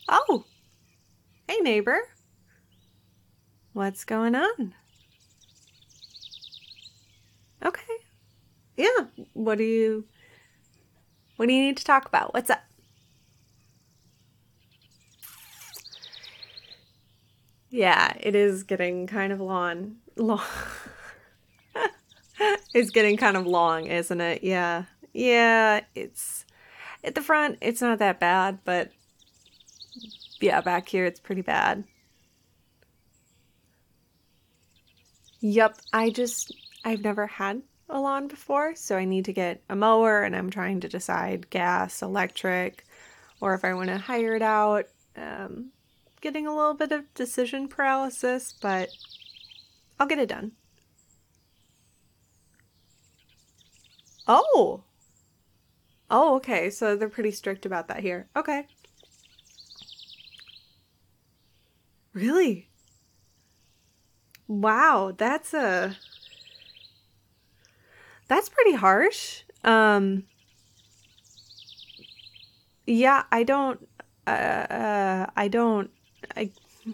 Oh, hey neighbor. What's going on? Okay. Yeah. What do you need to talk about? What's up? Yeah, it is getting kind of long. It's getting kind of long, isn't it? Yeah. Yeah, it's at the front, it's not that bad, but yeah, back here it's pretty bad. Yep, I've never had a lawn before, so I need to get a mower and I'm trying to decide gas, electric, or if I want to hire it out. Um, Getting a little bit of decision paralysis, but I'll get it done. Oh, oh, okay. So they're pretty strict about that here. Okay. Really? Wow, that's pretty harsh. Yeah, I don't, I,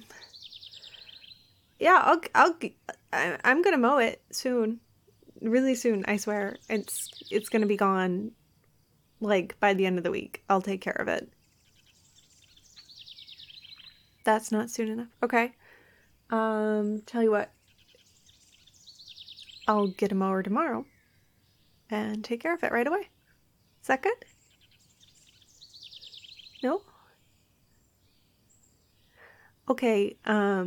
yeah, I'm gonna mow it soon, really soon. I swear, it's gonna be gone like by the end of the week. I'll take care of it. That's not soon enough. Okay. Tell you what, I'll get a mower tomorrow and take care of it right away. Is that good? No? Okay.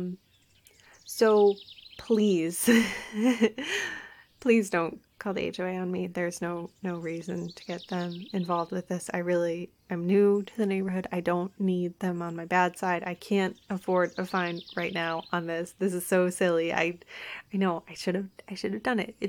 So please, please don't call the HOA on me. There's no reason to get them involved with this. I really am new to the neighborhood. I don't need them on my bad side. I can't afford a fine right now on this. This is so silly. I know I should have done it.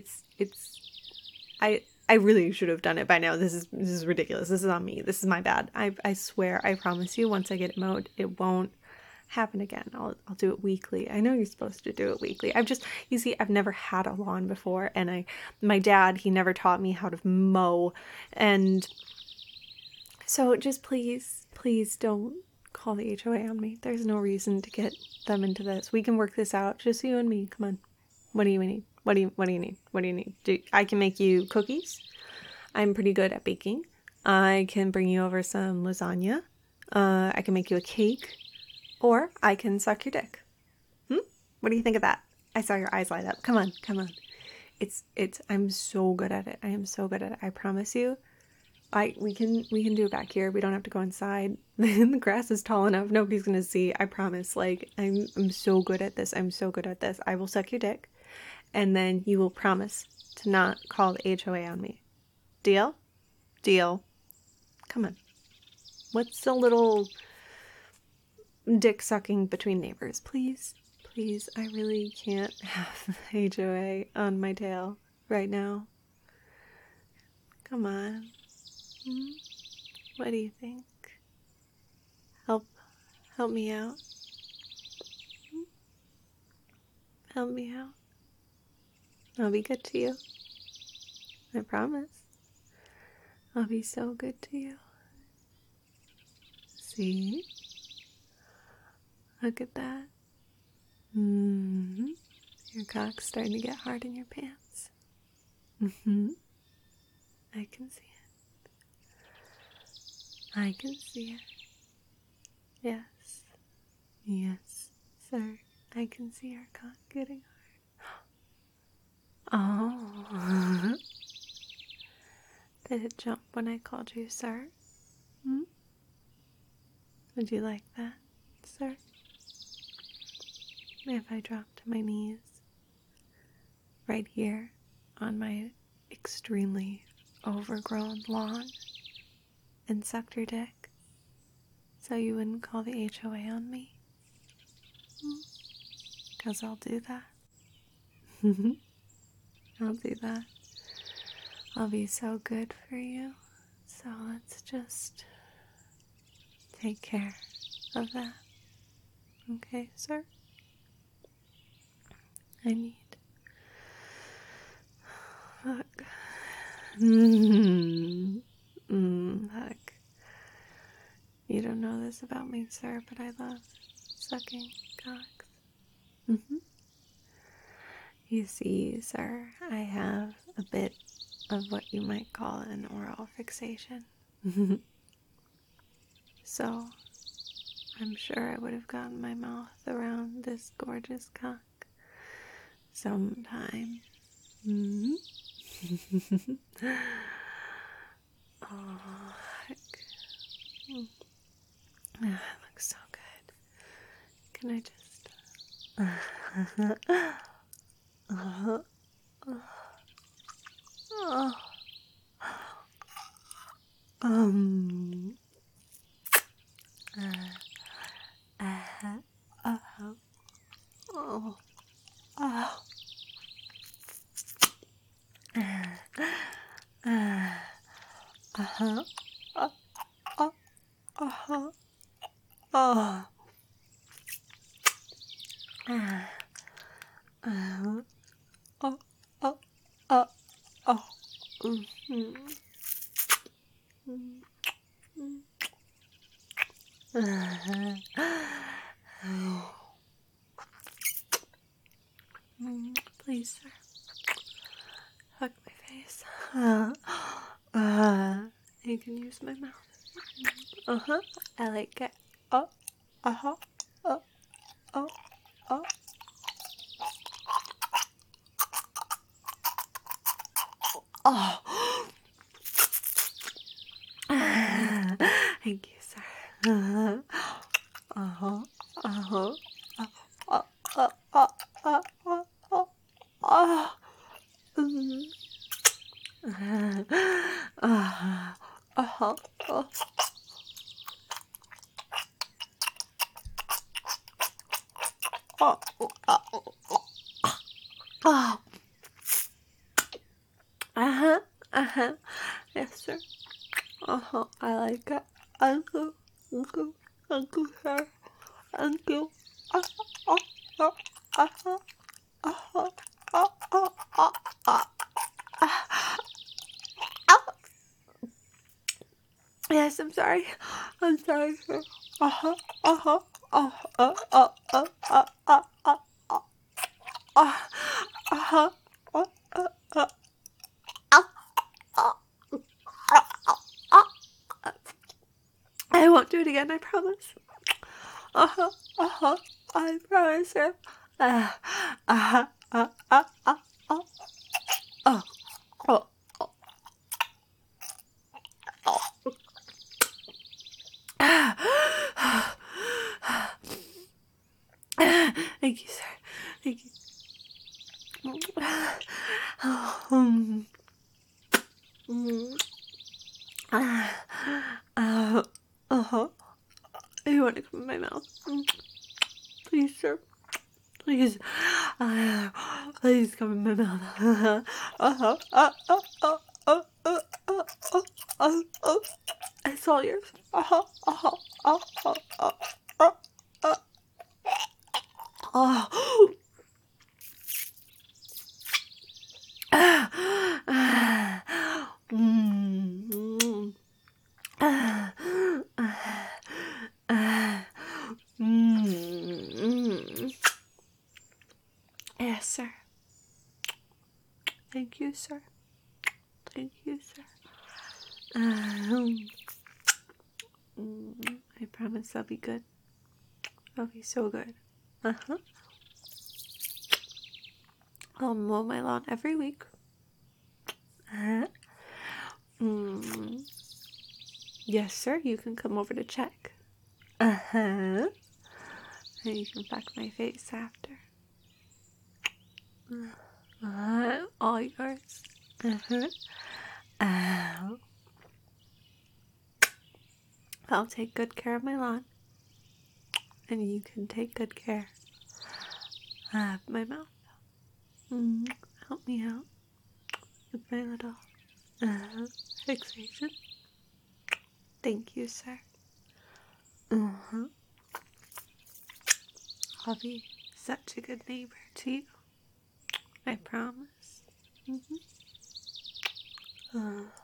I really should have done it by now. This is ridiculous. This is on me. This is my bad. I swear, I promise you, once I get it mowed, it won't happen again. I'll do it weekly. I know you're supposed to do it weekly. You see, I've never had a lawn before, and my dad, he never taught me how to mow, and so just please don't call the HOA on me. There's no reason to get them into this. We can work this out, just you and me. Come on. What do you need? What do you need? What do you need? I can make you cookies. I'm pretty good at baking. I can bring you over some lasagna. I can make you a cake. Or I can suck your dick. Hmm? What do you think of that? I saw your eyes light up. Come on, come on. I'm so good at it. I am so good at it. I promise you. We can do it back here. We don't have to go inside. The grass is tall enough. Nobody's gonna see. I promise. Like I'm so good at this. I'm so good at this. I will suck your dick, and then you will promise to not call the HOA on me. Deal? Deal. Come on. What's a little dick sucking between neighbors, please? Please, I really can't have HOA on my tail right now. Come on. Hmm? What do you think? Help help me out. Hmm? Help me out. I'll be good to you. I promise. I'll be so good to you. See? Look at that. Mm-hmm. Your cock's starting to get hard in your pants. Mm-hmm. I can see it. I can see it. Yes. Yes, sir. I can see your cock getting hard. Oh. Did it jump when I called you, sir? Hmm? Would you like that, sir? If I dropped to my knees right here on my extremely overgrown lawn and sucked your dick so you wouldn't call the HOA on me? Because I'll do that. I'll do that. I'll be so good for you. So let's just take care of that. Okay, sir? I need hug. Hug. You don't know this about me, sir, but I love sucking cocks. Mm-hmm. You see, sir, I have a bit of what you might call an oral fixation. So, I'm sure I would have gotten my mouth around this gorgeous cock sometime. Mm-hmm. Oh, heck. It looks so good. Can I just... Please, sir. Hug my face. You can use my mouth. I like it. Oh. Thank you, sir. Yes, sir. I like it. Uncle, sir. Uncle. Yes, I'm sorry. I'm sorry, sir. I won't do it again, I promise. I promise, sir. Thank you, sir. Thank you. You want to come in my mouth? Please, sir. Please. Please come in my mouth. It's all yours. Yes, sir. Thank you, sir. Thank you, sir. I promise I'll be good. I'll be so good. I'll mow my lawn every week. Yes, sir. You can come over to check. And you can fuck my face after. All yours. I'll take good care of my lawn. And you can take good care of my mouth. Help me out with my little fixation. Thank you, sir. I'll be such a good neighbor to you. I promise.